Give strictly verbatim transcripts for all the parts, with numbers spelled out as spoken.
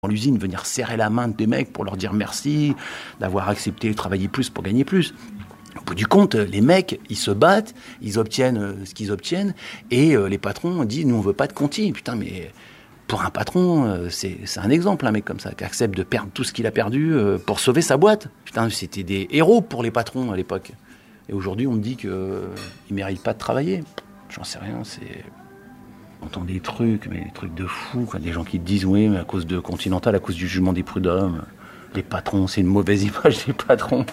Dans l'usine, venir serrer la main des mecs pour leur dire merci, d'avoir accepté de travailler plus pour gagner plus. Au bout du compte, les mecs, ils se battent, ils obtiennent ce qu'ils obtiennent, et euh, les patrons disent, nous on veut pas de Conti. Putain, mais pour un patron, euh, c'est, c'est un exemple, un mec comme ça, qui accepte de perdre tout ce qu'il a perdu euh, pour sauver sa boîte. Putain, c'était des héros pour les patrons à l'époque. Et aujourd'hui, on me dit qu'ils euh, ne méritent pas de travailler. J'en sais rien, c'est... On entend des trucs, mais des trucs de fou, quoi. Des gens qui te disent, oui, mais à cause de Continental, à cause du jugement des prud'hommes, les patrons, c'est une mauvaise image des patrons.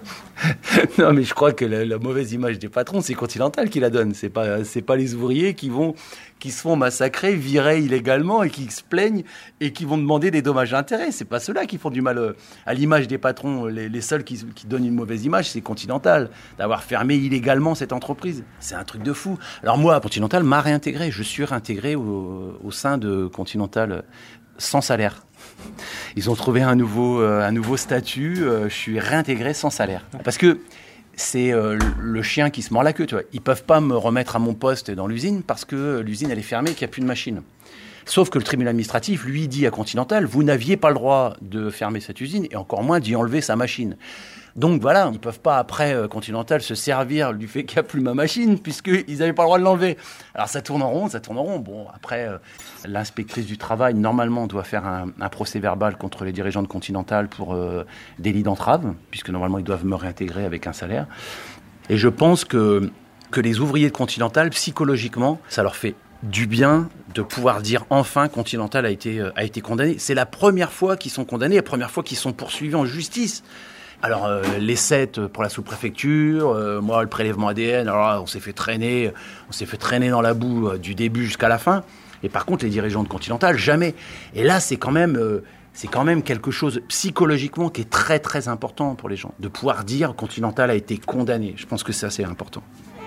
Non, mais je crois que la, la mauvaise image des patrons, c'est Continental qui la donne. C'est pas, c'est pas les ouvriers qui vont, qui se font massacrer, virer illégalement et qui se plaignent et qui vont demander des dommages et intérêts. C'est pas ceux-là qui font du mal à l'image des patrons. Les, les seuls qui, qui donnent une mauvaise image, c'est Continental, d'avoir fermé illégalement cette entreprise. C'est un truc de fou. Alors moi, Continental m'a réintégré. Je suis réintégré au, au sein de Continental sans salaire. Ils ont trouvé un nouveau, euh, un nouveau statut, euh, je suis réintégré sans salaire. Parce que c'est euh, le chien qui se mord la queue, tu vois. Ils ne peuvent pas me remettre à mon poste dans l'usine parce que l'usine elle est fermée et qu'il n'y a plus de machine. Sauf que le tribunal administratif, lui, dit à Continental, vous n'aviez pas le droit de fermer cette usine et encore moins d'y enlever sa machine. Donc voilà, ils ne peuvent pas après euh, Continental se servir du fait qu'il n'y a plus ma machine puisqu'ils n'avaient pas le droit de l'enlever. Alors ça tourne en rond, ça tourne en rond. Bon, après, euh, l'inspectrice du travail, normalement, doit faire un, un procès verbal contre les dirigeants de Continental pour euh, délit d'entrave, puisque normalement, ils doivent me réintégrer avec un salaire. Et je pense que, que les ouvriers de Continental, psychologiquement, ça leur fait du bien de pouvoir dire enfin Continental a été, euh, a été condamné. C'est la première fois qu'ils sont condamnés, la première fois qu'ils sont poursuivis en justice. Alors, euh, les sept pour la sous-préfecture, euh, moi, le prélèvement A D N, alors là, on s'est fait traîner, on s'est fait traîner dans la boue euh, du début jusqu'à la fin. Et par contre, les dirigeants de Continental, jamais. Et là, c'est quand même, euh, c'est quand même quelque chose psychologiquement qui est très, très important pour les gens. De pouvoir dire Continental a été condamné. Je pense que c'est assez important.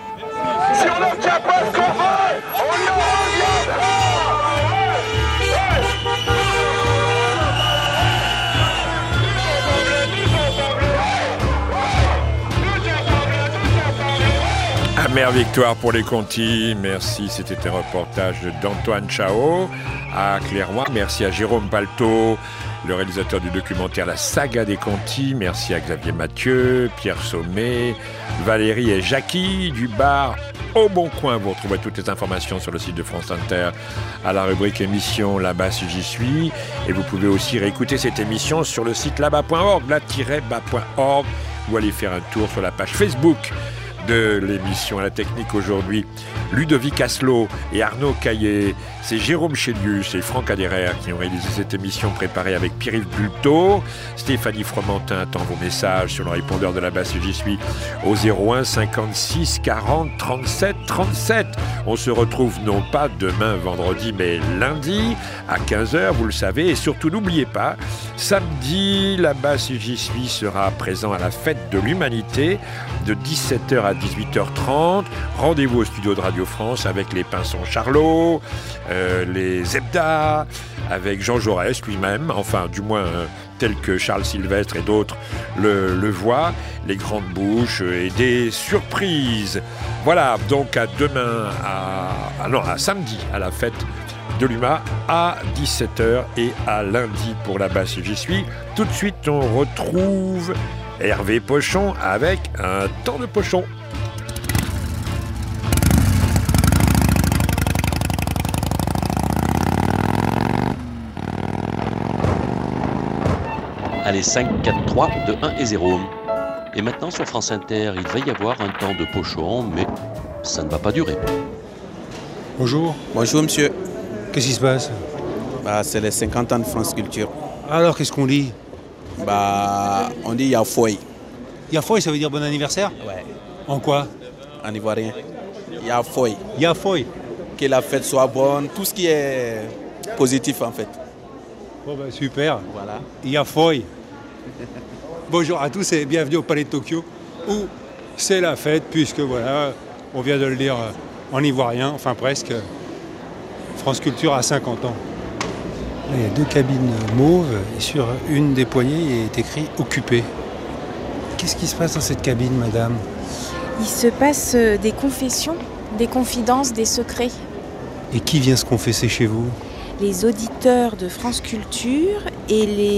Si on n'obtient pas ce qu'on veut, on ne revient pas. Amère victoire pour les Conti. Merci, c'était un reportage d'Antoine Chao à Clairoy. Merci à Jérôme Palto, le réalisateur du documentaire La Saga des Conti. Merci à Xavier Mathieu, Pierre Sommet, Valérie et Jackie du bar Au Bon Coin. Vous retrouvez toutes les informations sur le site de France Inter à la rubrique émission Là-bas si j'y suis. Et vous pouvez aussi réécouter cette émission sur le site là-bas point org, là-bas point org, ou aller faire un tour sur la page Facebook de l'émission à la technique aujourd'hui. Ludovic Asselot et Arnaud Caillé, c'est Jérôme Chélius et Franck Aderer qui ont réalisé cette émission préparée avec Pierre-Yves Bulto. Stéphanie Fromentin attend vos messages sur le répondeur de la basse j'y suis au zéro un cinquante-six quarante trente-sept trente-sept. On se retrouve non pas demain vendredi mais lundi à quinze heures, vous le savez, et surtout n'oubliez pas, samedi la basse j'y suis sera présent à la fête de l'humanité de dix-sept heures à dix-huit heures trente. Rendez-vous au studio de Radio France avec les Pinsons Charlot, euh, les Zebda, avec Jean Jaurès lui-même, enfin du moins euh, tel que Charles Sylvestre et d'autres le, le voient, les grandes bouches et des surprises. Voilà, donc à demain, à, à, non, à samedi, à la fête de l'U M A à dix-sept heures et à lundi pour la basse j'y suis. Tout de suite, on retrouve Hervé Pochon avec un temps de pochon. Allez, cinq, quatre, trois, deux, un et zéro. Et maintenant, sur France Inter, il va y avoir un temps de pochon, mais ça ne va pas durer. Bonjour. Bonjour, monsieur. Qu'est-ce qui se passe? Bah, c'est les cinquante ans de France Culture. Alors, qu'est-ce qu'on dit? Bah, on dit Yafoy. Yafoy, ça veut dire bon anniversaire? Ouais. En quoi? En ivoirien. Yafoy. Yafoy. Que la fête soit bonne, tout ce qui est positif en fait. Bon bah super. Voilà. Yafoy. Bonjour à tous et bienvenue au Palais de Tokyo où c'est la fête puisque voilà, on vient de le dire en ivoirien, enfin presque. France Culture a cinquante ans. Là, il y a deux cabines mauves et sur une des poignées il est écrit « Occupé ». Qu'est-ce qui se passe dans cette cabine, madame? Il se passe des confessions, des confidences, des secrets. Et qui vient se confesser chez vous? les auditeurs de France Culture et les